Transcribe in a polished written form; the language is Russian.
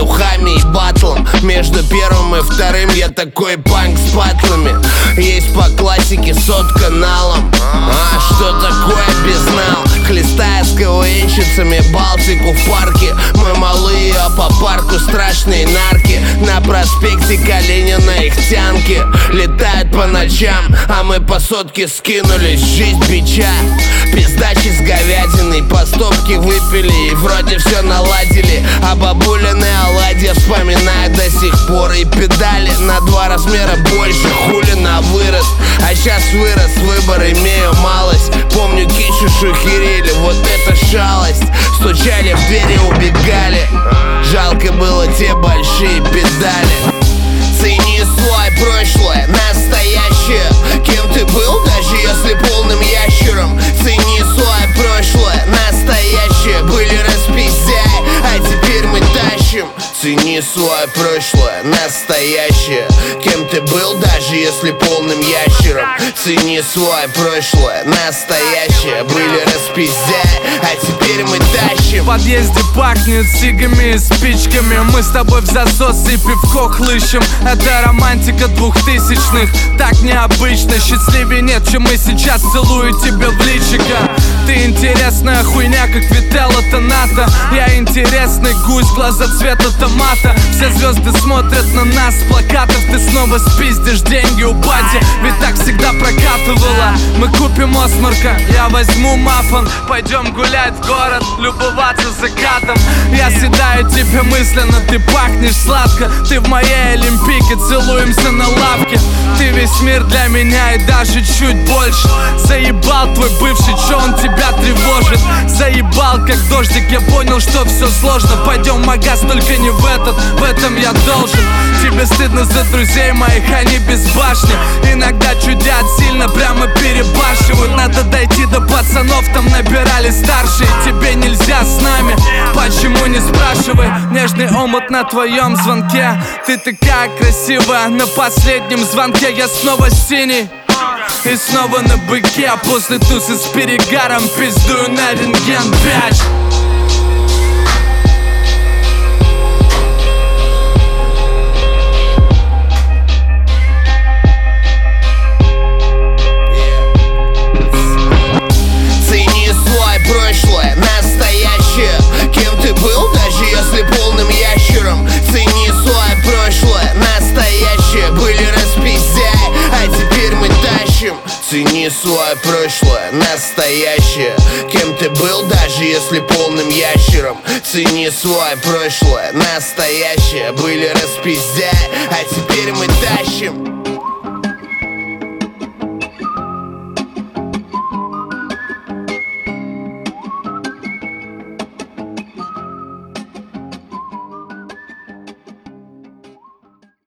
духами и батлом. Между первым и вторым я такой панк с патлами. Есть по классике сотканалом. А что такое безнал? Хлестая с КВНщицами Балтику в парке. Мы малые, а по парку страшные нарки. На проспекте Калинина их тянки летают по ночам, а мы по сотке скинулись. Жизнь бича, пиздачи с говядиной. По стопке выпили и вроде все наладили. А бабулины оладья вспоминают до сих пор. И педали на 2 размера больше, хули на вырост. А сейчас вырос, выбор имею малость. Помню, кичу шухерили, вот это шалость. Стучали в двери, убегали. Жалко было те большие педали. Цени свое прошлое, настоящее. Кем ты был, даже если полным ящером. Цени свое прошлое, настоящее. Были распиздяи, а теперь мы тащим. Цени свое прошлое, настоящее. Кем ты был, даже если полным ящером. Цени свое прошлое, настоящее. Были распиздяи, а теперь мы тащим. В подъезде пахнет сигами и спичками. Мы с тобой в засос и пивко хлыщем. Это романтика 2000-х, так необычно. Счастливее нет, чем мы сейчас. Целую тебя в личико. Ты интересная хуйня, как Вителла Тоната. Я интересный гусь, глаза цвета томата. Все звезды смотрят на нас с плакатов. Ты снова спиздишь деньги у бати, ведь так всегда прокатывала. Мы купим Осмарка, я возьму мафон. Пойдем гулять в город, любоваться закатом. Я съедаю тебя мысленно, ты пахнешь сладко. Ты в моей олимпийке, целуемся на лавке. Ты весь мир для меня и даже чуть больше. Заебал твой бывший, чё он тебя тревожит? Заебал как дождик, я понял, что все сложно. Пойдем в магаз, только не в этом я должен. Тебе стыдно за друзей моих, они без башни. Иногда чудят сильно, прямо перебарщивают. Надо дойти до пацанов, там набирали старшие. Тебе нельзя с нами, почему не спрашивай? Нежный омут на твоем звонке. Ты такая красивая, на последнем звонке я снова синий. И снова на быке, а после тусы с перегаром пиздую на рентген, бяч. Цени свое прошлое, настоящее. Кем ты был, даже если полным ящером. Цени свое прошлое, настоящее. Были распиздяи, а теперь мы тащим. Цени свое прошлое, настоящее. Кем ты был, даже если полным ящером. Цени свое прошлое, настоящее. Были распиздяи, а теперь мы тащим.